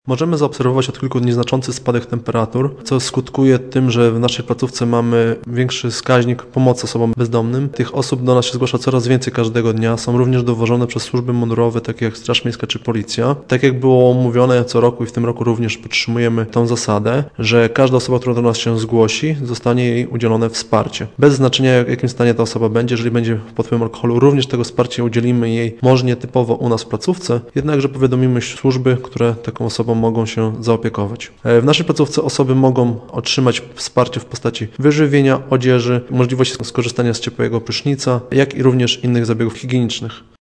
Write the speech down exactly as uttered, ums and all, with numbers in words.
Możemy zaobserwować od kilku dni znaczący spadek temperatur, co skutkuje tym, że w naszej placówce mamy większy wskaźnik pomocy osobom bezdomnym. Tych osób do nas się zgłasza coraz więcej każdego dnia. Są również dowożone przez służby mundurowe, takie jak Straż Miejska czy Policja. Tak jak było mówione co roku i w tym roku również podtrzymujemy tą zasadę, że każda osoba, która do nas się zgłosi, zostanie jej udzielone wsparcie. Bez znaczenia, w jakim stanie ta osoba będzie, jeżeli będzie pod wpływem alkoholu, również tego wsparcia udzielimy jej, może nie typowo u nas w placówce, jednakże powiadomimy służby, które taką osobą mogą się zaopiekować. W naszej placówce osoby mogą otrzymać wsparcie w postaci wyżywienia, odzieży, możliwości skorzystania z ciepłego prysznica, jak i również innych zabiegów higienicznych.